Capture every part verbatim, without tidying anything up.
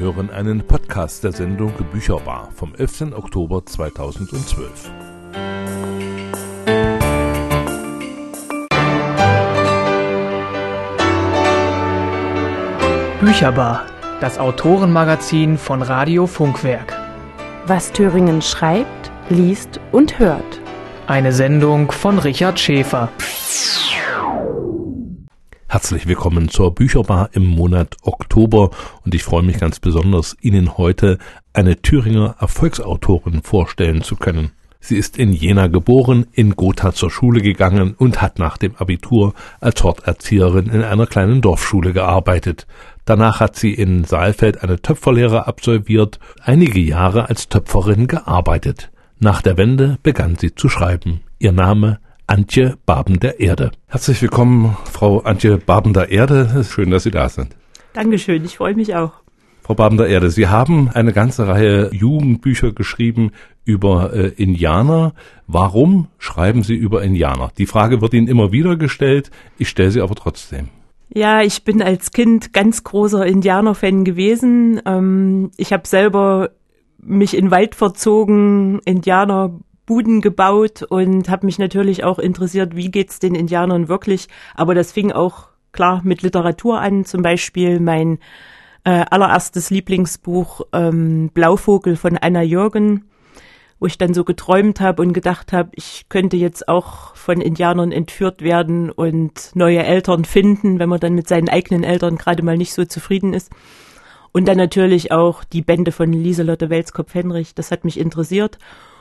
hören einen Podcast der Sendung Bücherbar vom elften Oktober zweitausendzwölf. Bücherbar, das Autorenmagazin von Radio Funkwerk. Was Thüringen schreibt, liest und hört. Eine Sendung von Richard Schäfer. Herzlich willkommen zur Bücherbar im Monat Oktober und ich freue mich ganz besonders, Ihnen heute eine Thüringer Erfolgsautorin vorstellen zu können. Sie ist in Jena geboren, in Gotha zur Schule gegangen und hat nach dem Abitur als Horterzieherin in einer kleinen Dorfschule gearbeitet. Danach hat sie in Saalfeld eine Töpferlehre absolviert, einige Jahre als Töpferin gearbeitet. Nach der Wende begann sie zu schreiben. Ihr Name Antje Baben-der-Erde. Herzlich willkommen, Frau Antje Baben-der-Erde. Schön, dass Sie da sind. Dankeschön, ich freue mich auch. Frau Baben-der-Erde, Sie haben eine ganze Reihe Jugendbücher geschrieben über äh, Indianer. Warum schreiben Sie über Indianer? Die Frage wird Ihnen immer wieder gestellt, ich stelle sie aber trotzdem. Ja, ich bin als Kind ganz großer Indianer-Fan gewesen. Ähm, ich habe selber mich in den Wald verzogen, Indianer Buden gebaut und habe mich natürlich auch interessiert, wie geht's den Indianern wirklich. Aber das fing auch klar mit Literatur an. Zum Beispiel mein äh, allererstes Lieblingsbuch ähm, Blauvogel von Anna Jürgen, wo ich dann so geträumt habe und gedacht habe, ich könnte jetzt auch von Indianern entführt werden und neue Eltern finden, wenn man dann mit seinen eigenen Eltern gerade mal nicht so zufrieden ist. Und dann natürlich auch die Bände von Lieselotte Welskopf-Henrich, das hat mich interessiert.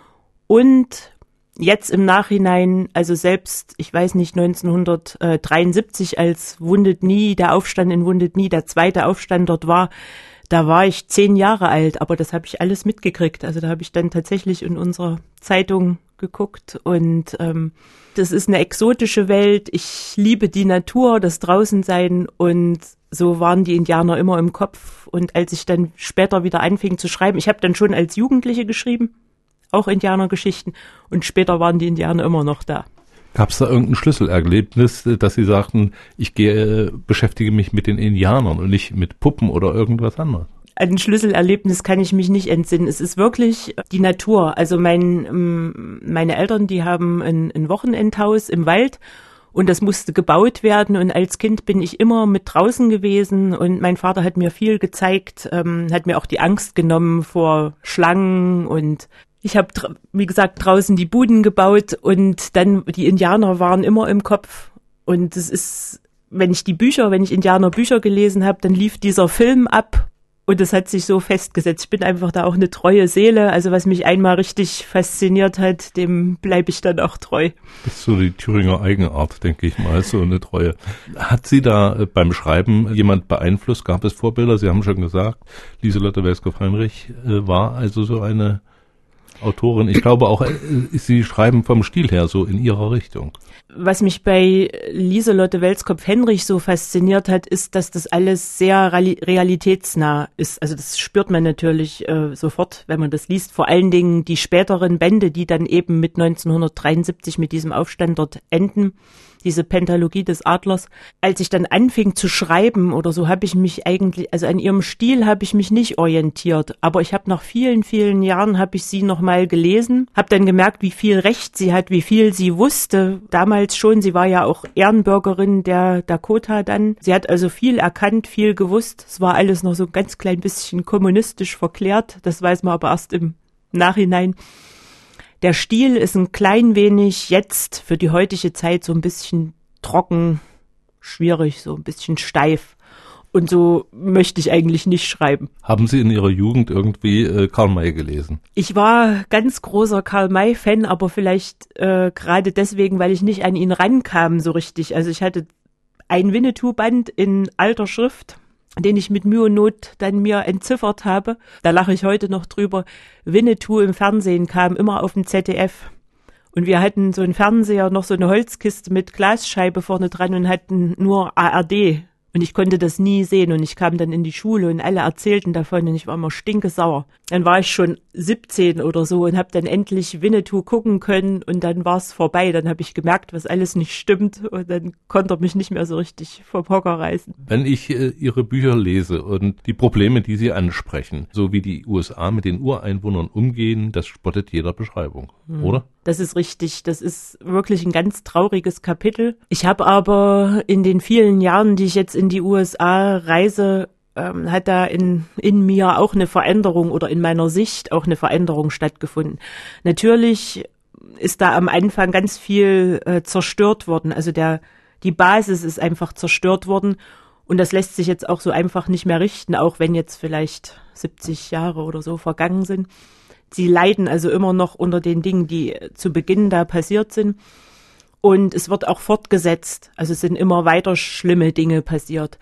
Und jetzt im Nachhinein, also selbst, ich weiß nicht, neunzehnhundertdreiundsiebzig, als Wounded Knee, der Aufstand in Wounded Knee, der zweite Aufstand dort war, da war ich zehn Jahre alt, aber das habe ich alles mitgekriegt. Also da habe ich dann tatsächlich in unserer Zeitung geguckt und ähm, das ist eine exotische Welt. Ich liebe die Natur, das Draußensein und so waren die Indianer immer im Kopf. Und als ich dann später wieder anfing zu schreiben, ich habe dann schon als Jugendliche geschrieben, auch Indianergeschichten und später waren die Indianer immer noch da. Gab es da irgendein Schlüsselerlebnis, dass Sie sagten, ich gehe, beschäftige mich mit den Indianern und nicht mit Puppen oder irgendwas anderes? An ein Schlüsselerlebnis kann ich mich nicht entsinnen. Es ist wirklich die Natur. Also mein, meine Eltern, die haben ein, ein Wochenendhaus im Wald und das musste gebaut werden. Und als Kind bin ich immer mit draußen gewesen und mein Vater hat mir viel gezeigt, ähm, hat mir auch die Angst genommen vor Schlangen und ich habe, wie gesagt, draußen die Buden gebaut und dann die Indianer waren immer im Kopf. Und es ist, wenn ich die Bücher, wenn ich Indianerbücher gelesen habe, dann lief dieser Film ab und es hat sich so festgesetzt. Ich bin einfach da auch eine treue Seele. Also was mich einmal richtig fasziniert hat, dem bleibe ich dann auch treu. Das ist so die Thüringer Eigenart, denke ich mal, so eine Treue. Hat Sie da beim Schreiben jemand beeinflusst? Gab es Vorbilder? Sie haben schon gesagt, Lieselotte Welskopf-Henrich äh, war also so eine Autorin. Ich glaube auch, Sie schreiben vom Stil her so in Ihrer Richtung. Was mich bei Lieselotte Welskopf-Henrich so fasziniert hat, ist, dass das alles sehr realitätsnah ist. Also das spürt man natürlich äh, sofort, wenn man das liest. Vor allen Dingen die späteren Bände, die dann eben mit neunzehnhundertdreiundsiebzig mit diesem Aufstand dort enden. Diese Pentalogie des Adlers. Als ich dann anfing zu schreiben oder so, habe ich mich eigentlich, also an ihrem Stil habe ich mich nicht orientiert. Aber ich habe nach vielen, vielen Jahren, habe ich sie nochmal gelesen, habe dann gemerkt, wie viel Recht sie hat, wie viel sie wusste. Damals schon, sie war ja auch Ehrenbürgerin der Dakota dann. Sie hat also viel erkannt, viel gewusst. Es war alles noch so ein ganz klein bisschen kommunistisch verklärt. Das weiß man aber erst im Nachhinein. Der Stil ist ein klein wenig jetzt für die heutige Zeit so ein bisschen trocken, schwierig, so ein bisschen steif. Und so möchte ich eigentlich nicht schreiben. Haben Sie in Ihrer Jugend irgendwie äh, Karl May gelesen? Ich war ganz großer Karl May-Fan, aber vielleicht äh, gerade deswegen, weil ich nicht an ihn rankam so richtig. Also ich hatte ein Winnetou-Band in alter Schrift, den ich mit Mühe und Not dann mir entziffert habe. Da lache ich heute noch drüber. Winnetou im Fernsehen kam immer auf dem Z D F. Und wir hatten so einen Fernseher, noch so eine Holzkiste mit Glasscheibe vorne dran und hatten nur A R D Und ich konnte das nie sehen und ich kam dann in die Schule und alle erzählten davon und ich war immer stinkesauer. Dann war ich schon siebzehn oder so und habe dann endlich Winnetou gucken können und dann war es vorbei. Dann habe ich gemerkt, was alles nicht stimmt und dann konnte er mich nicht mehr so richtig vom Hocker reißen. Wenn ich äh, Ihre Bücher lese und die Probleme, die Sie ansprechen, so wie die U S A mit den Ureinwohnern umgehen, das spottet jeder Beschreibung, hm. oder? Das ist richtig. Das ist wirklich ein ganz trauriges Kapitel. Ich habe aber in den vielen Jahren, die ich jetzt in die U S A reise, ähm, hat da in, in mir auch eine Veränderung oder in meiner Sicht auch eine Veränderung stattgefunden. Natürlich ist da am Anfang ganz viel äh, zerstört worden. Also der, die Basis ist einfach zerstört worden und das lässt sich jetzt auch so einfach nicht mehr richten, auch wenn jetzt vielleicht siebzig Jahre oder so vergangen sind. Sie leiden also immer noch unter den Dingen, die zu Beginn da passiert sind. Und es wird auch fortgesetzt. Also es sind immer weiter schlimme Dinge passiert.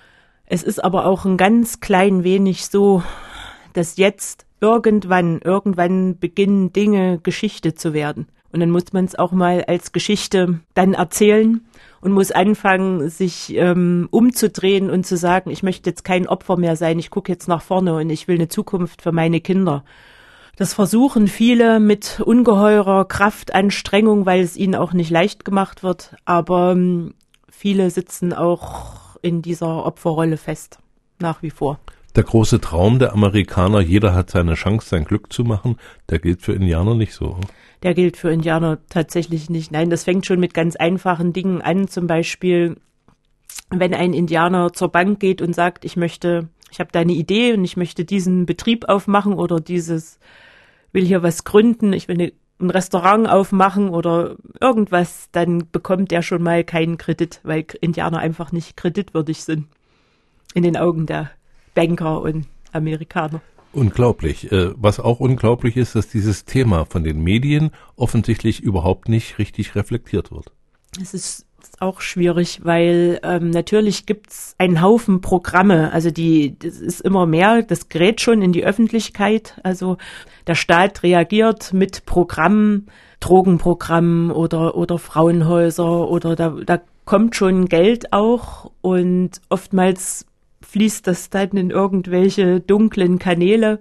Es ist aber auch ein ganz klein wenig so, dass jetzt irgendwann, irgendwann beginnen Dinge Geschichte zu werden. Und dann muss man es auch mal als Geschichte dann erzählen und muss anfangen, sich ähm, umzudrehen und zu sagen, ich möchte jetzt kein Opfer mehr sein, ich gucke jetzt nach vorne und ich will eine Zukunft für meine Kinder. Das versuchen viele mit ungeheurer Kraftanstrengung, weil es ihnen auch nicht leicht gemacht wird. Aber ähm, viele sitzen auch in dieser Opferrolle fest, nach wie vor. Der große Traum der Amerikaner, jeder hat seine Chance, sein Glück zu machen, der gilt für Indianer nicht so. Der gilt für Indianer tatsächlich nicht. Nein, das fängt schon mit ganz einfachen Dingen an. Zum Beispiel, wenn ein Indianer zur Bank geht und sagt, ich möchte, ich habe da eine Idee und ich möchte diesen Betrieb aufmachen oder dieses will hier was gründen, ich will eine, ein Restaurant aufmachen oder irgendwas, dann bekommt der schon mal keinen Kredit, weil Indianer einfach nicht kreditwürdig sind in den Augen der Banker und Amerikaner. Unglaublich. Was auch unglaublich ist, dass dieses Thema von den Medien offensichtlich überhaupt nicht richtig reflektiert wird. Es ist auch schwierig, weil ähm, natürlich gibt's einen Haufen Programme, also die, das ist immer mehr, das gerät schon in die Öffentlichkeit, also der Staat reagiert mit Programmen, Drogenprogrammen oder oder Frauenhäuser oder da, da kommt schon Geld auch und oftmals fließt das dann in irgendwelche dunklen Kanäle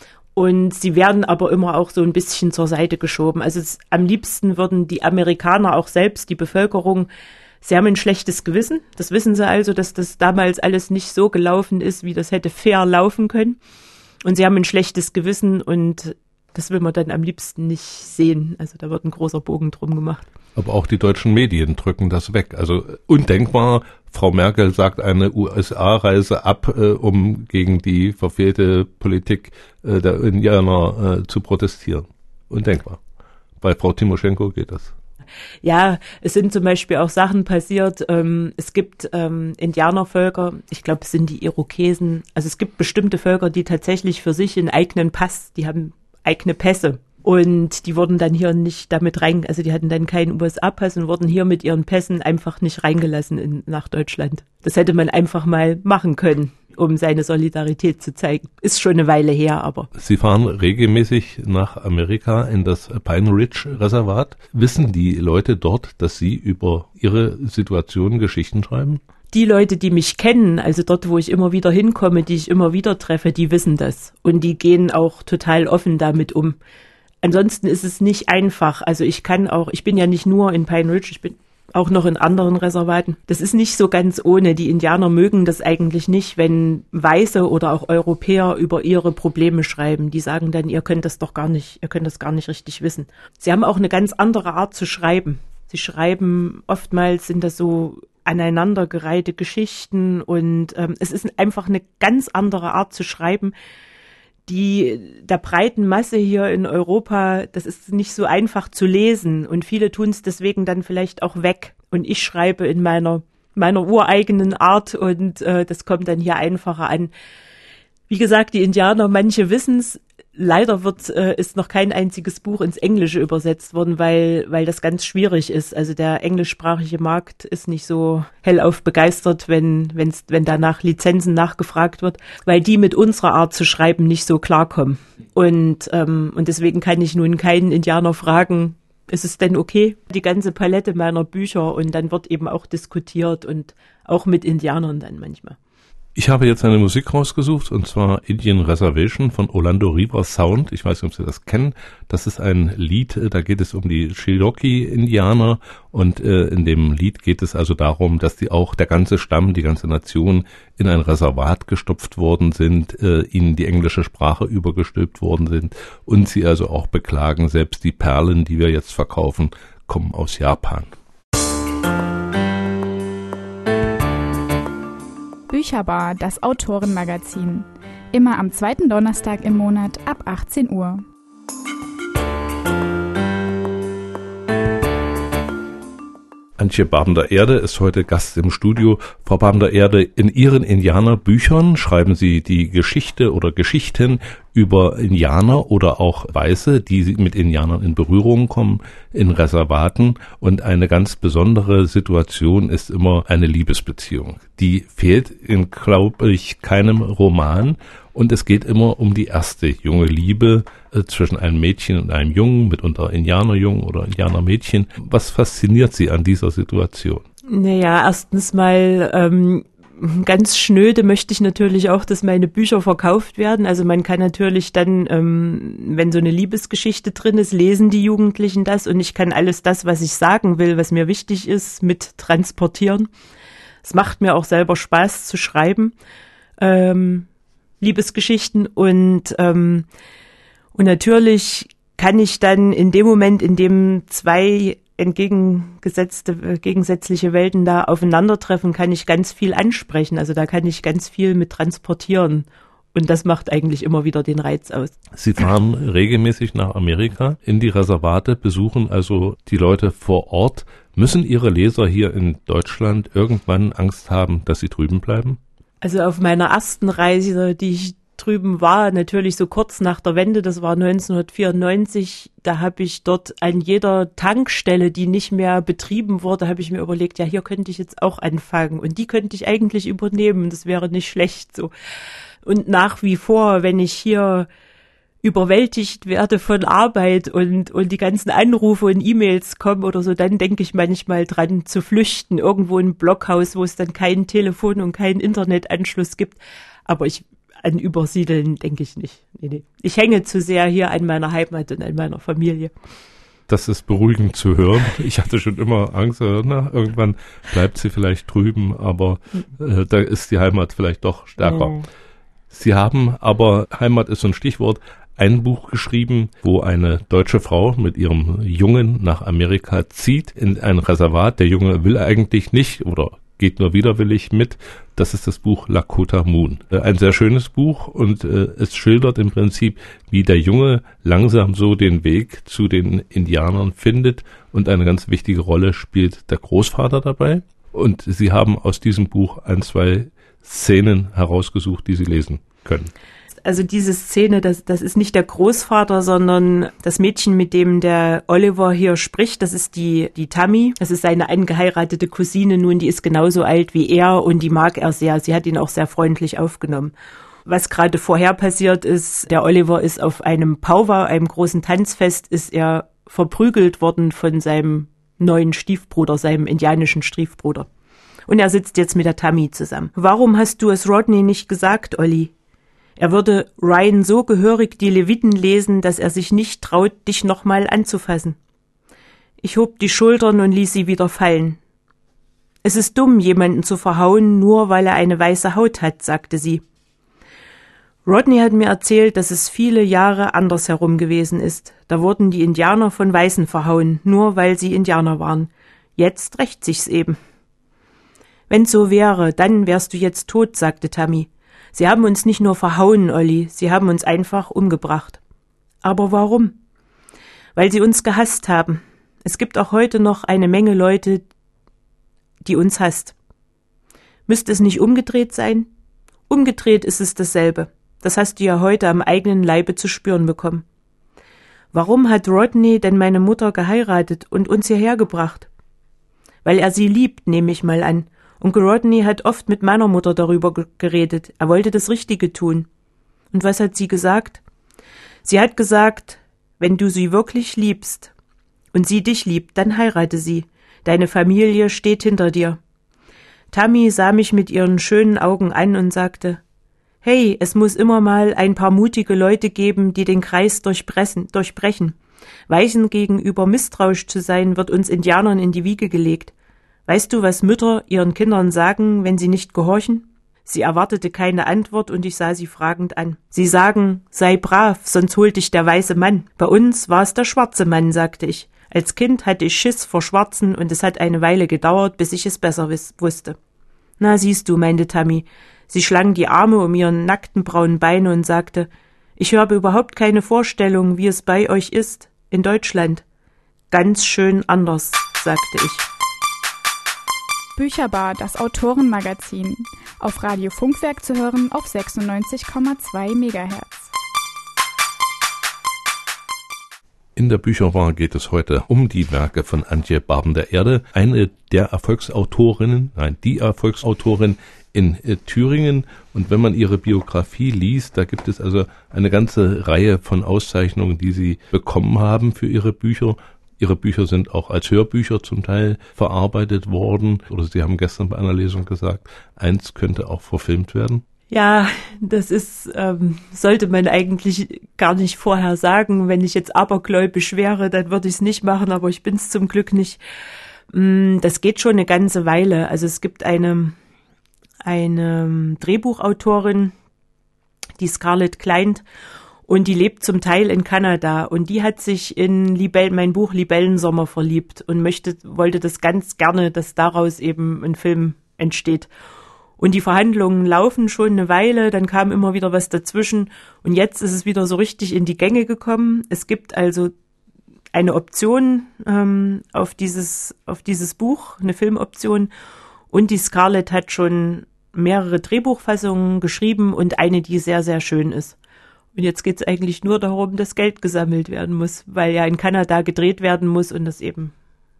und sie werden aber immer auch so ein bisschen zur Seite geschoben. Also es, am liebsten würden die Amerikaner auch selbst, die Bevölkerung, sie haben ein schlechtes Gewissen. Das wissen sie also, dass das damals alles nicht so gelaufen ist, wie das hätte fair laufen können. Und sie haben ein schlechtes Gewissen und das will man dann am liebsten nicht sehen. Also da wird ein großer Bogen drum gemacht. Aber auch die deutschen Medien drücken das weg. Also undenkbar, Frau Merkel sagt eine U S A-Reise ab, äh, um gegen die verfehlte Politik äh, der Indianer äh, zu protestieren. Undenkbar. Bei Frau Timoschenko geht das. Ja, es sind zum Beispiel auch Sachen passiert. Ähm, es gibt ähm, Indianervölker, ich glaube, es sind die Irokesen. Also es gibt bestimmte Völker, die tatsächlich für sich einen eigenen Pass, die haben eigene Pässe. Und die wurden dann hier nicht damit rein, also die hatten dann keinen U S A-Pass und wurden hier mit ihren Pässen einfach nicht reingelassen in, nach Deutschland. Das hätte man einfach mal machen können, um seine Solidarität zu zeigen. Ist schon eine Weile her, aber. Sie fahren regelmäßig nach Amerika in das Pine Ridge Reservat. Wissen die Leute dort, dass Sie über ihre Situation Geschichten schreiben? Die Leute, die mich kennen, also dort, wo ich immer wieder hinkomme, die ich immer wieder treffe, die wissen das. Und die gehen auch total offen damit um. Ansonsten ist es nicht einfach. Also ich kann auch, ich bin ja nicht nur in Pine Ridge, ich bin auch noch in anderen Reservaten. Das ist nicht so ganz ohne. Die Indianer mögen das eigentlich nicht, wenn Weiße oder auch Europäer über ihre Probleme schreiben. Die sagen dann, ihr könnt das doch gar nicht, ihr könnt das gar nicht richtig wissen. Sie haben auch eine ganz andere Art zu schreiben. Sie schreiben, oftmals sind das so aneinandergereihte Geschichten und ähm, es ist einfach eine ganz andere Art zu schreiben, die der breiten Masse hier in Europa, das ist nicht so einfach zu lesen und viele tun es deswegen dann vielleicht auch weg und ich schreibe in meiner meiner ureigenen Art und äh, das kommt dann hier einfacher an. Wie gesagt, die Indianer, manche wissen es, leider wird äh, ist noch kein einziges Buch ins Englische übersetzt worden, weil weil das ganz schwierig ist. Also der englischsprachige Markt ist nicht so hellauf begeistert, wenn wenn's, wenn danach Lizenzen nachgefragt wird, weil die mit unserer Art zu schreiben nicht so klarkommen. Und ähm, und deswegen kann ich nun keinen Indianer fragen, ist es denn okay? Die ganze Palette meiner Bücher und dann wird eben auch diskutiert und auch mit Indianern dann manchmal. Ich habe jetzt eine Musik rausgesucht, und zwar Indian Reservation von Orlando River Sound. Ich weiß nicht, ob Sie das kennen. Das ist ein Lied, da geht es um die Cherokee-Indianer, und äh, in dem Lied geht es also darum, dass die auch, der ganze Stamm, die ganze Nation in ein Reservat gestopft worden sind, äh, ihnen die englische Sprache übergestülpt worden sind und sie also auch beklagen, selbst die Perlen, die wir jetzt verkaufen, kommen aus Japan. Bücherbar, das Autorenmagazin. Immer am zweiten Donnerstag im Monat ab achtzehn Uhr. Antje Babender-Erde ist heute Gast im Studio. Frau Babender-Erde, in Ihren Indianerbüchern schreiben Sie die Geschichte oder Geschichten über Indianer oder auch Weiße, die mit Indianern in Berührung kommen, in Reservaten. Und eine ganz besondere Situation ist immer eine Liebesbeziehung. Die fehlt in, glaube ich, keinem Roman. Und es geht immer um die erste junge Liebe äh, zwischen einem Mädchen und einem Jungen, mitunter Indianerjungen oder Indianermädchen. Was fasziniert Sie an dieser Situation? Naja, erstens mal ähm, ganz schnöde möchte ich natürlich auch, dass meine Bücher verkauft werden. Also man kann natürlich dann, ähm, wenn so eine Liebesgeschichte drin ist, lesen die Jugendlichen das, und ich kann alles das, was ich sagen will, was mir wichtig ist, mit transportieren. Es macht mir auch selber Spaß zu schreiben. Ähm, Liebesgeschichten und ähm, und natürlich kann ich dann in dem Moment, in dem zwei entgegengesetzte äh, gegensätzliche Welten da aufeinandertreffen, kann ich ganz viel ansprechen. Also da kann ich ganz viel mit transportieren, und das macht eigentlich immer wieder den Reiz aus. Sie fahren regelmäßig nach Amerika in die Reservate, besuchen also die Leute vor Ort. Müssen Ihre Leser hier in Deutschland irgendwann Angst haben, dass sie drüben bleiben? Also auf meiner ersten Reise, die ich drüben war, natürlich so kurz nach der Wende, das war neunzehnhundertvierundneunzig, da habe ich dort an jeder Tankstelle, die nicht mehr betrieben wurde, habe ich mir überlegt, ja, hier könnte ich jetzt auch anfangen und die könnte ich eigentlich übernehmen, das wäre nicht schlecht so. Und nach wie vor, wenn ich hier überwältigt werde von Arbeit und und die ganzen Anrufe und E-Mails kommen oder so, dann denke ich manchmal dran zu flüchten, irgendwo in ein Blockhaus, wo es dann kein Telefon und keinen Internetanschluss gibt. Aber ich an Übersiedeln denke ich nicht. Nee, nee. Ich hänge zu sehr hier an meiner Heimat und an meiner Familie. Das ist beruhigend zu hören. Ich hatte schon immer Angst, na, irgendwann bleibt sie vielleicht drüben, aber äh, da ist die Heimat vielleicht doch stärker. Mhm. Sie haben aber, Heimat ist so ein Stichwort, ein Buch geschrieben, wo eine deutsche Frau mit ihrem Jungen nach Amerika zieht, in ein Reservat. Der Junge will eigentlich nicht oder geht nur widerwillig mit. Das ist das Buch Lakota Moon. Ein sehr schönes Buch, und äh, es schildert im Prinzip, wie der Junge langsam so den Weg zu den Indianern findet, und eine ganz wichtige Rolle spielt der Großvater dabei. Und Sie haben aus diesem Buch ein, zwei Szenen herausgesucht, die Sie lesen können. Also diese Szene, das, das ist nicht der Großvater, sondern das Mädchen, mit dem der Oliver hier spricht, das ist die, die Tammy. Das ist seine angeheiratete Cousine nun, die ist genauso alt wie er und die mag er sehr. Sie hat ihn auch sehr freundlich aufgenommen. Was gerade vorher passiert ist, der Oliver ist auf einem Powwow, einem großen Tanzfest, ist er verprügelt worden von seinem neuen Stiefbruder, seinem indianischen Stiefbruder. Und er sitzt jetzt mit der Tammy zusammen. Warum hast du es Rodney nicht gesagt, Olli? Er würde Ryan so gehörig die Leviten lesen, dass er sich nicht traut, dich nochmal anzufassen. Ich hob die Schultern und ließ sie wieder fallen. Es ist dumm, jemanden zu verhauen, nur weil er eine weiße Haut hat, sagte sie. Rodney hat mir erzählt, dass es viele Jahre andersherum gewesen ist. Da wurden die Indianer von Weißen verhauen, nur weil sie Indianer waren. Jetzt rächt sich's eben. Wenn's so wäre, dann wärst du jetzt tot, sagte Tammy. Sie haben uns nicht nur verhauen, Olli, sie haben uns einfach umgebracht. Aber warum? Weil sie uns gehasst haben. Es gibt auch heute noch eine Menge Leute, die uns hasst. Müsste es nicht umgedreht sein? Umgedreht ist es dasselbe. Das hast du ja heute am eigenen Leibe zu spüren bekommen. Warum hat Rodney denn meine Mutter geheiratet und uns hierher gebracht? Weil er sie liebt, nehme ich mal an. Onkel Rodney hat oft mit meiner Mutter darüber geredet. Er wollte das Richtige tun. Und was hat sie gesagt? Sie hat gesagt, wenn du sie wirklich liebst, und sie dich liebt, dann heirate sie. Deine Familie steht hinter dir. Tammy sah mich mit ihren schönen Augen an und sagte, hey, es muss immer mal ein paar mutige Leute geben, die den Kreis durchbrechen. durchbrechen. Weichen gegenüber misstrauisch zu sein, wird uns Indianern in die Wiege gelegt. Weißt du, was Mütter ihren Kindern sagen, wenn sie nicht gehorchen? Sie erwartete keine Antwort und ich sah sie fragend an. Sie sagen, sei brav, sonst holt dich der weiße Mann. Bei uns war es der schwarze Mann, sagte ich. Als Kind hatte ich Schiss vor Schwarzen und es hat eine Weile gedauert, bis ich es besser wiss- wusste. Na, siehst du, meinte Tammy. Sie schlang die Arme um ihren nackten braunen Beine und sagte, ich habe überhaupt keine Vorstellung, wie es bei euch ist, in Deutschland. Ganz schön anders, sagte ich. Bücherbar, das Autorenmagazin. Auf Radio Funkwerk zu hören auf sechsundneunzig Komma zwei Megahertz. In der Bücherbar geht es heute um die Werke von Antje Barben der Erde, eine der Erfolgsautorinnen, nein, die Erfolgsautorin in äh, Thüringen. Und wenn man ihre Biografie liest, da gibt es also eine ganze Reihe von Auszeichnungen, die sie bekommen haben für ihre Bücher. Ihre Bücher sind auch als Hörbücher zum Teil verarbeitet worden. Oder Sie haben gestern bei einer Lesung gesagt, eins könnte auch verfilmt werden. Ja, das ist, ähm, sollte man eigentlich gar nicht vorher sagen. Wenn ich jetzt abergläubisch wäre, dann würde ich es nicht machen, aber ich bin es zum Glück nicht. Das geht schon eine ganze Weile. Also es gibt eine, eine Drehbuchautorin, die Scarlett Kleint, und die lebt zum Teil in Kanada und die hat sich in Libell, mein Buch Libellensommer verliebt und möchte, wollte das ganz gerne, dass daraus eben ein Film entsteht. Und die Verhandlungen laufen schon eine Weile, dann kam immer wieder was dazwischen und jetzt ist es wieder so richtig in die Gänge gekommen. Es gibt also eine Option ähm, auf dieses, auf dieses Buch, eine Filmoption, und die Scarlett hat schon mehrere Drehbuchfassungen geschrieben und eine, die sehr, sehr schön ist. Und jetzt geht es eigentlich nur darum, dass Geld gesammelt werden muss, weil ja in Kanada gedreht werden muss und das eben.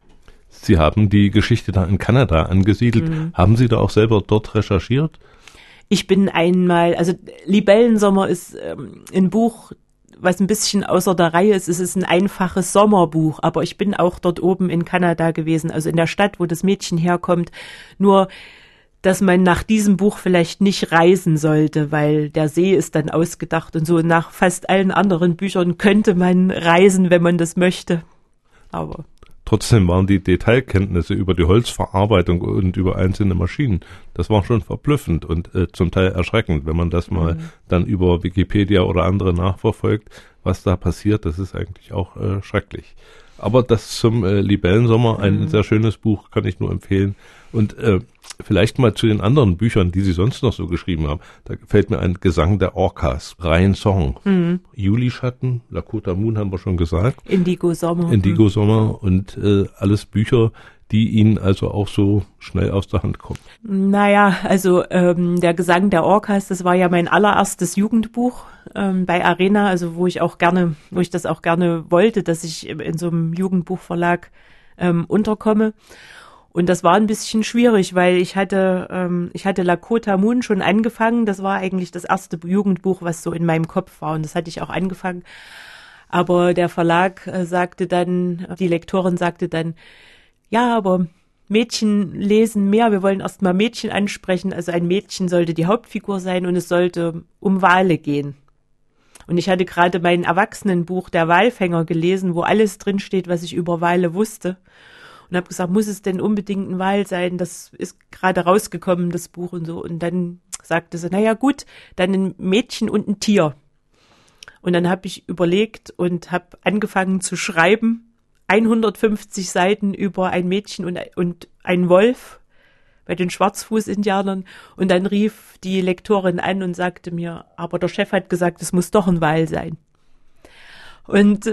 Sie haben die Geschichte da in Kanada angesiedelt. Mhm. Haben Sie da auch selber dort recherchiert? Ich bin einmal, also Libellensommer ist ähm, ein Buch, was ein bisschen außer der Reihe ist. Es ist ein einfaches Sommerbuch, aber ich bin auch dort oben in Kanada gewesen, also in der Stadt, wo das Mädchen herkommt. Nur dass man nach diesem Buch vielleicht nicht reisen sollte, weil der See ist dann ausgedacht und so. Nach fast allen anderen Büchern könnte man reisen, wenn man das möchte. Aber trotzdem waren die Detailkenntnisse über die Holzverarbeitung und über einzelne Maschinen, das war schon verblüffend und äh, zum Teil erschreckend, wenn man das mal mhm. dann über Wikipedia oder andere nachverfolgt, was da passiert, das ist eigentlich auch äh, schrecklich. Aber das zum äh, Libellensommer, ein mhm. sehr schönes Buch, kann ich nur empfehlen. Und äh, vielleicht mal zu den anderen Büchern, die Sie sonst noch so geschrieben haben. Da fällt mir ein Gesang der Orcas, rein Song. Mhm. Julischatten, Lakota Moon haben wir schon gesagt. Indigo Sommer. Indigo Sommer und äh, alles Bücher, die Ihnen also auch so schnell aus der Hand kommen. Naja, also ähm, der Gesang der Orcas, das war ja mein allererstes Jugendbuch ähm, bei Arena, also wo ich auch gerne, wo ich das auch gerne wollte, dass ich in so einem Jugendbuchverlag ähm, unterkomme. Und das war ein bisschen schwierig, weil ich hatte, ähm, ich hatte Lakota Moon schon angefangen. Das war eigentlich das erste Jugendbuch, was so in meinem Kopf war. Und das hatte ich auch angefangen. Aber der Verlag äh, sagte dann, die Lektorin sagte dann, ja, aber Mädchen lesen mehr. Wir wollen erst mal Mädchen ansprechen. Also ein Mädchen sollte die Hauptfigur sein und es sollte um Wale gehen. Und ich hatte gerade mein Erwachsenenbuch Der Walfänger gelesen, wo alles drinsteht, was ich über Wale wusste. Und habe gesagt, muss es denn unbedingt ein Wal sein? Das ist gerade rausgekommen, das Buch und so. Und dann sagte sie, naja gut, dann ein Mädchen und ein Tier. Und dann habe ich überlegt und habe angefangen zu schreiben, hundertfünfzig Seiten über ein Mädchen und, und einen Wolf bei den Schwarzfuß-Indianern. Und dann rief die Lektorin an und sagte mir, aber der Chef hat gesagt, es muss doch ein Wal sein. Und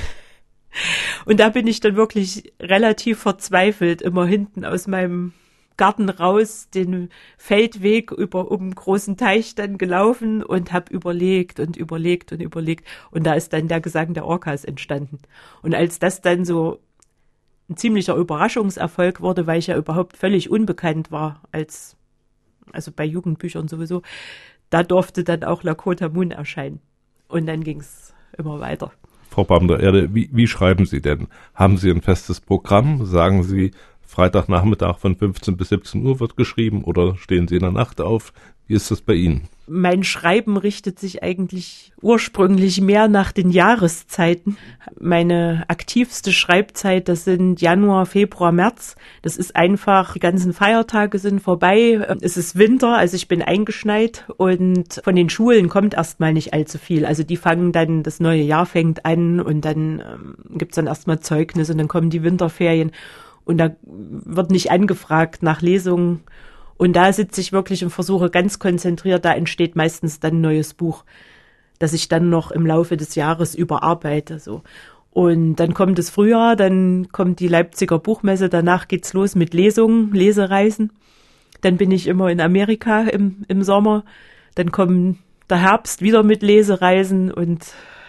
Und da bin ich dann wirklich relativ verzweifelt immer hinten aus meinem Garten raus, den Feldweg über um einen großen Teich dann gelaufen und habe überlegt und überlegt und überlegt. Und da ist dann der Gesang der Orcas entstanden. Und als das dann so ein ziemlicher Überraschungserfolg wurde, weil ich ja überhaupt völlig unbekannt war, als also bei Jugendbüchern sowieso, da durfte dann auch Lakota Moon erscheinen. Und dann ging es immer weiter. Frau Baben-der-Erde, wie, wie schreiben Sie denn? Haben Sie ein festes Programm? Sagen Sie, Freitagnachmittag von fünfzehn bis siebzehn Uhr wird geschrieben oder stehen Sie in der Nacht auf? Wie ist das bei Ihnen? Mein Schreiben richtet sich eigentlich ursprünglich mehr nach den Jahreszeiten. Meine aktivste Schreibzeit, das sind Januar, Februar, März. Das ist einfach, die ganzen Feiertage sind vorbei. Es ist Winter, also ich bin eingeschneit und von den Schulen kommt erstmal nicht allzu viel. Also die fangen dann, das neue Jahr fängt an und dann ähm, gibt's dann erstmal Zeugnis und dann kommen die Winterferien und da wird nicht angefragt nach Lesungen. Und da sitze ich wirklich und versuche ganz konzentriert, da entsteht meistens dann ein neues Buch, das ich dann noch im Laufe des Jahres überarbeite, so. Und dann kommt das Frühjahr, dann kommt die Leipziger Buchmesse, danach geht's los mit Lesungen, Lesereisen. Dann bin ich immer in Amerika im, im Sommer. Dann kommt der Herbst wieder mit Lesereisen und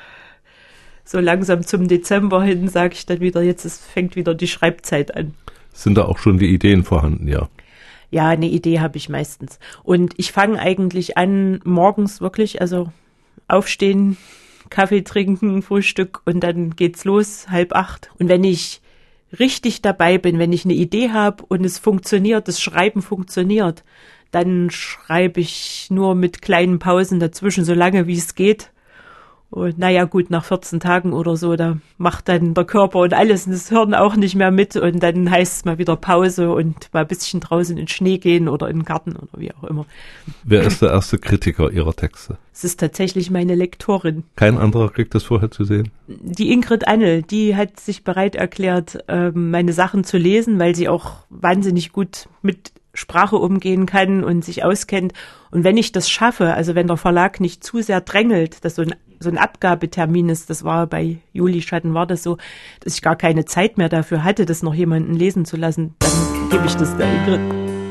so langsam zum Dezember hin sage ich dann wieder, jetzt ist, fängt wieder die Schreibzeit an. Sind da auch schon die Ideen vorhanden, ja? Ja, eine Idee habe ich meistens. Und ich fange eigentlich an, morgens wirklich, also aufstehen, Kaffee trinken, Frühstück und dann geht's los, halb acht. Und wenn ich richtig dabei bin, wenn ich eine Idee habe und es funktioniert, das Schreiben funktioniert, dann schreibe ich nur mit kleinen Pausen dazwischen, so lange wie es geht. Und naja gut, nach vierzehn Tagen oder so, da macht dann der Körper und alles und das Hirn auch nicht mehr mit und dann heißt es mal wieder Pause und mal ein bisschen draußen in den Schnee gehen oder in den Garten oder wie auch immer. Wer ist der erste Kritiker Ihrer Texte? Es ist tatsächlich meine Lektorin. Kein anderer kriegt das vorher zu sehen? Die Ingrid Annel, die hat sich bereit erklärt, meine Sachen zu lesen, weil sie auch wahnsinnig gut mit Sprache umgehen kann und sich auskennt. Und wenn ich das schaffe, also wenn der Verlag nicht zu sehr drängelt, dass so ein, so ein Abgabetermin ist, das war bei Juli Schatten, war das so, dass ich gar keine Zeit mehr dafür hatte, das noch jemanden lesen zu lassen, dann gebe ich das der Ingrid.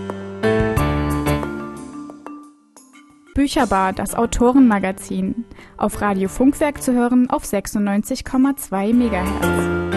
Bücherbar, das Autorenmagazin. Auf Radio Funkwerk zu hören auf sechsundneunzig Komma zwei Megahertz.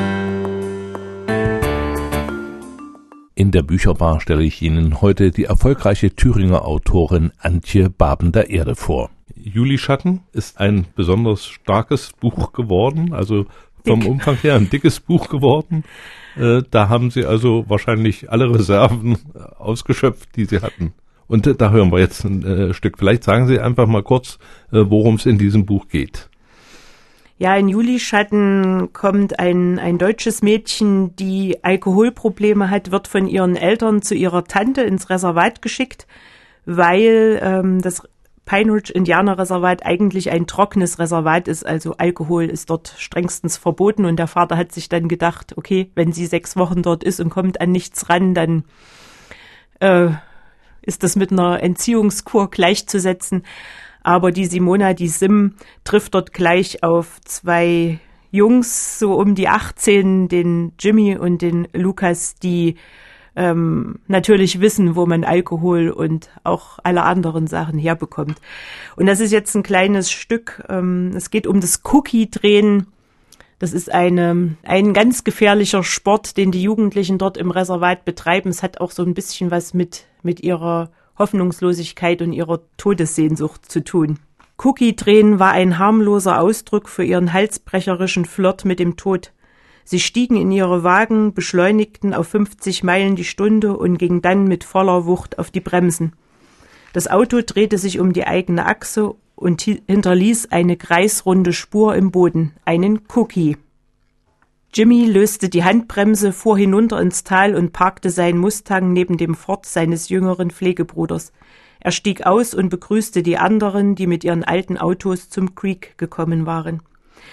In der Bücherbar stelle ich Ihnen heute die erfolgreiche Thüringer Autorin Antje Baben-der-Erde vor. Juli Schatten ist ein besonders starkes Buch geworden, also vom Dick. Umfang her ein dickes Buch geworden. Äh, da haben Sie also wahrscheinlich alle Reserven ausgeschöpft, die Sie hatten. Und äh, da hören wir jetzt ein äh, Stück. Vielleicht sagen Sie einfach mal kurz, äh, worum es in diesem Buch geht. Ja, in Juli Schatten kommt ein, ein deutsches Mädchen, die Alkoholprobleme hat, wird von ihren Eltern zu ihrer Tante ins Reservat geschickt, weil ähm, das Pine Ridge Indianerreservat eigentlich ein trockenes Reservat ist, also Alkohol ist dort strengstens verboten und der Vater hat sich dann gedacht, okay, wenn sie sechs Wochen dort ist und kommt an nichts ran, dann äh, ist das mit einer Entziehungskur gleichzusetzen. Aber die Simona, die Sim, trifft dort gleich auf zwei Jungs, so um die achtzehn, den Jimmy und den Lukas, die ähm, natürlich wissen, wo man Alkohol und auch alle anderen Sachen herbekommt. Und das ist jetzt ein kleines Stück. Ähm, es geht um das Cookie-Drehen. Das ist eine, ein ganz gefährlicher Sport, den die Jugendlichen dort im Reservat betreiben. Es hat auch so ein bisschen was mit, mit ihrer Hoffnungslosigkeit und ihrer Todessehnsucht zu tun. Cookie-Drehen war ein harmloser Ausdruck für ihren halsbrecherischen Flirt mit dem Tod. Sie stiegen in ihre Wagen, beschleunigten auf fünfzig Meilen die Stunde und gingen dann mit voller Wucht auf die Bremsen. Das Auto drehte sich um die eigene Achse und hinterließ eine kreisrunde Spur im Boden, einen Cookie. Jimmy löste die Handbremse, fuhr hinunter ins Tal und parkte seinen Mustang neben dem Ford seines jüngeren Pflegebruders. Er stieg aus und begrüßte die anderen, die mit ihren alten Autos zum Creek gekommen waren.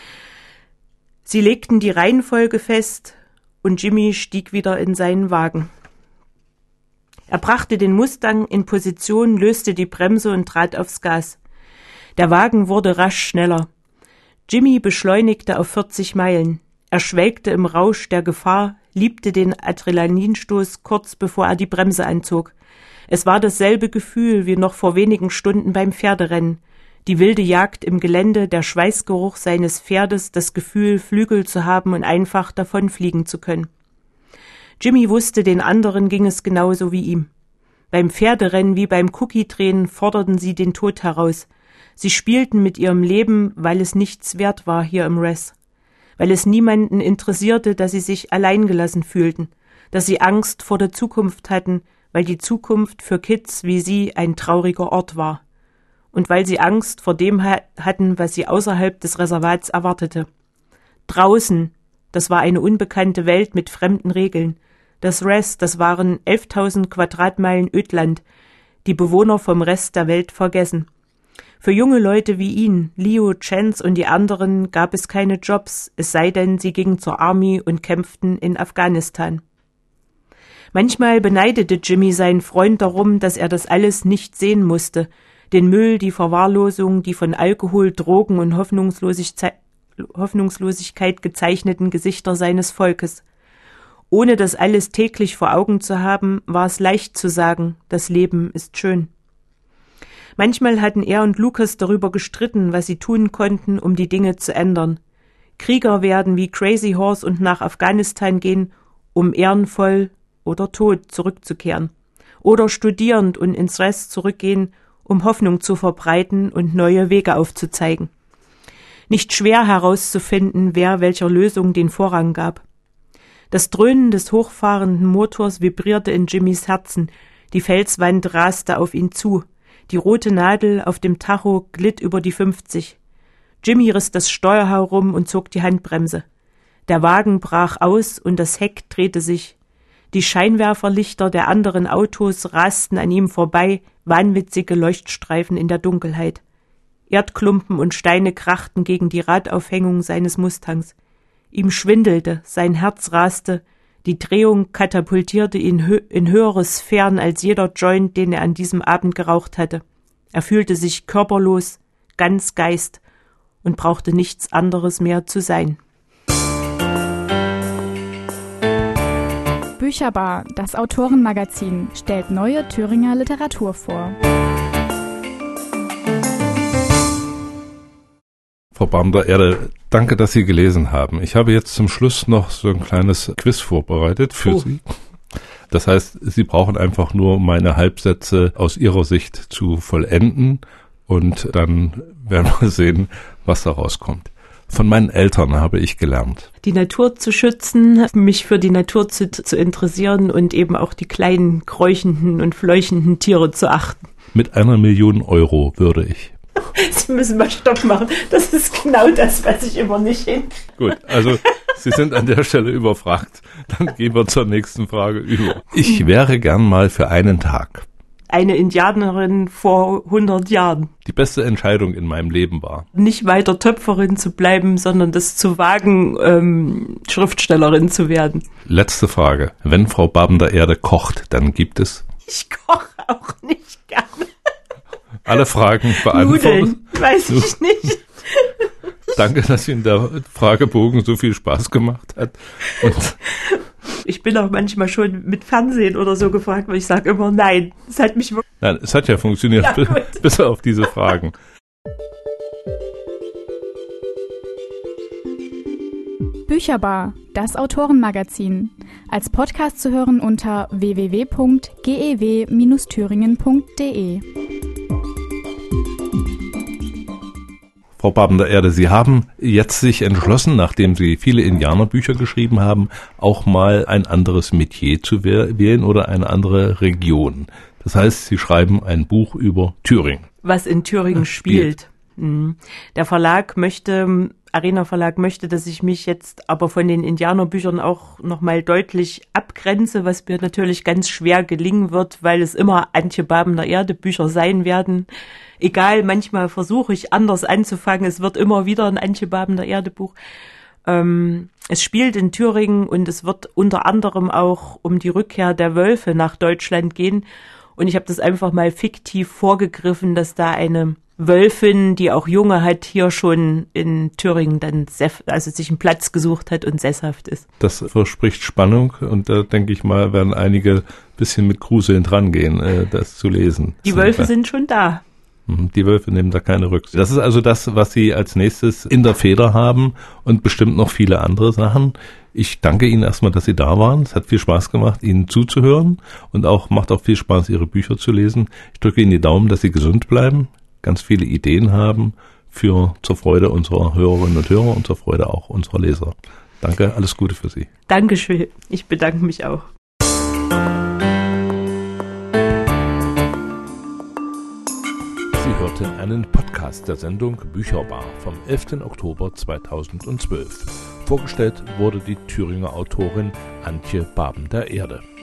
Sie legten die Reihenfolge fest und Jimmy stieg wieder in seinen Wagen. Er brachte den Mustang in Position, löste die Bremse und trat aufs Gas. Der Wagen wurde rasch schneller. Jimmy beschleunigte auf vierzig Meilen. Er schwelgte im Rausch der Gefahr, liebte den Adrenalinstoß kurz bevor er die Bremse anzog. Es war dasselbe Gefühl wie noch vor wenigen Stunden beim Pferderennen. Die wilde Jagd im Gelände, der Schweißgeruch seines Pferdes, das Gefühl, Flügel zu haben und einfach davonfliegen zu können. Jimmy wusste, den anderen ging es genauso wie ihm. Beim Pferderennen wie beim Cookie-Drehen forderten sie den Tod heraus. Sie spielten mit ihrem Leben, weil es nichts wert war hier im Res. weil es niemanden interessierte, dass sie sich alleingelassen fühlten, dass sie Angst vor der Zukunft hatten, weil die Zukunft für Kids wie sie ein trauriger Ort war. Und weil sie Angst vor dem ha- hatten, was sie außerhalb des Reservats erwartete. Draußen, das war eine unbekannte Welt mit fremden Regeln. Das Rest, das waren elftausend Quadratmeilen Ödland, die Bewohner vom Rest der Welt vergessen. Für junge Leute wie ihn, Leo, Chance und die anderen gab es keine Jobs, es sei denn, sie gingen zur Army und kämpften in Afghanistan. Manchmal beneidete Jimmy seinen Freund darum, dass er das alles nicht sehen musste, den Müll, die Verwahrlosung, die von Alkohol, Drogen und Hoffnungslosigkeit, Hoffnungslosigkeit gezeichneten Gesichter seines Volkes. Ohne das alles täglich vor Augen zu haben, war es leicht zu sagen, das Leben ist schön. Manchmal hatten er und Lucas darüber gestritten, was sie tun konnten, um die Dinge zu ändern. Krieger werden wie Crazy Horse und nach Afghanistan gehen, um ehrenvoll oder tot zurückzukehren. Oder studierend und ins Rest zurückgehen, um Hoffnung zu verbreiten und neue Wege aufzuzeigen. Nicht schwer herauszufinden, wer welcher Lösung den Vorrang gab. Das Dröhnen des hochfahrenden Motors vibrierte in Jimmys Herzen, die Felswand raste auf ihn zu, die rote Nadel auf dem Tacho glitt über die fünfzig. Jimmy riss das Steuer herum und zog die Handbremse. Der Wagen brach aus und das Heck drehte sich. Die Scheinwerferlichter der anderen Autos rasten an ihm vorbei, wahnwitzige Leuchtstreifen in der Dunkelheit. Erdklumpen und Steine krachten gegen die Radaufhängung seines Mustangs. Ihm schwindelte, sein Herz raste, die Drehung katapultierte ihn hö- in höhere Sphären als jeder Joint, den er an diesem Abend geraucht hatte. Er fühlte sich körperlos, ganz Geist und brauchte nichts anderes mehr zu sein. Bücherbar, das Autorenmagazin, stellt neue Thüringer Literatur vor. Frau Baben-der-Erde, danke, dass Sie gelesen haben. Ich habe jetzt zum Schluss noch so ein kleines Quiz vorbereitet für oh. Sie. Das heißt, Sie brauchen einfach nur meine Halbsätze aus Ihrer Sicht zu vollenden und dann werden wir sehen, was da rauskommt. Von meinen Eltern habe ich gelernt, die Natur zu schützen, mich für die Natur zu, zu interessieren und eben auch die kleinen, kräuchenden und fleuchenden Tiere zu achten. Mit einer Million Euro würde ich. Sie müssen mal Stopp machen. Das ist genau das, was ich immer nicht hin. Gut, also Sie sind an der Stelle überfragt. Dann gehen wir zur nächsten Frage über. Ich wäre gern mal für einen Tag eine Indianerin vor hundert Jahren. Die beste Entscheidung in meinem Leben war, nicht weiter Töpferin zu bleiben, sondern das zu wagen, ähm, Schriftstellerin zu werden. Letzte Frage. Wenn Frau Baben-der-Erde kocht, dann gibt es? Ich koche auch nicht gerne. Alle Fragen beantwortet. Nudeln, weiß ich nicht. Danke, dass Ihnen der Fragebogen so viel Spaß gemacht hat. Und ich bin auch manchmal schon mit Fernsehen oder so gefragt, weil ich sage immer nein. Es hat mich wirklich. Nein, es hat ja funktioniert, ja, bis, bis auf diese Fragen. Bücherbar, das Autorenmagazin. Als Podcast zu hören unter w w w punkt g e w Bindestrich thüringen punkt d e. Frau Baben-der-Erde, Sie haben jetzt sich entschlossen, nachdem Sie viele Indianerbücher geschrieben haben, auch mal ein anderes Metier zu wählen oder eine andere Region. Das heißt, Sie schreiben ein Buch über Thüringen. Was in Thüringen spielt. spielt. Der Verlag möchte, Arena Verlag möchte, dass ich mich jetzt aber von den Indianerbüchern auch nochmal deutlich abgrenze, was mir natürlich ganz schwer gelingen wird, weil es immer Antje Baben-der-Erde Bücher sein werden. Egal, manchmal versuche ich anders anzufangen, es wird immer wieder ein Antje Baben-der-Erde Buch. Ähm, es spielt in Thüringen und es wird unter anderem auch um die Rückkehr der Wölfe nach Deutschland gehen. Und ich habe das einfach mal fiktiv vorgegriffen, dass da eine Wölfin, die auch Junge hat, hier schon in Thüringen dann sef- also sich einen Platz gesucht hat und sesshaft ist. Das verspricht Spannung und da denke ich mal, werden einige ein bisschen mit Gruseln drangehen, äh, das zu lesen. Die Wölfe sind schon da. Die Wölfe nehmen da keine Rücksicht. Das ist also das, was Sie als nächstes in der Feder haben und bestimmt noch viele andere Sachen. Ich danke Ihnen erstmal, dass Sie da waren. Es hat viel Spaß gemacht, Ihnen zuzuhören und auch macht auch viel Spaß, Ihre Bücher zu lesen. Ich drücke Ihnen die Daumen, dass Sie gesund bleiben, ganz viele Ideen haben, für zur Freude unserer Hörerinnen und Hörer und zur Freude auch unserer Leser. Danke, alles Gute für Sie. Dankeschön, ich bedanke mich auch. Sie hörten einen Podcast der Sendung Bücherbar vom elften Oktober zweitausendzwölf. Vorgestellt wurde die Thüringer Autorin Antje Baben der Erde.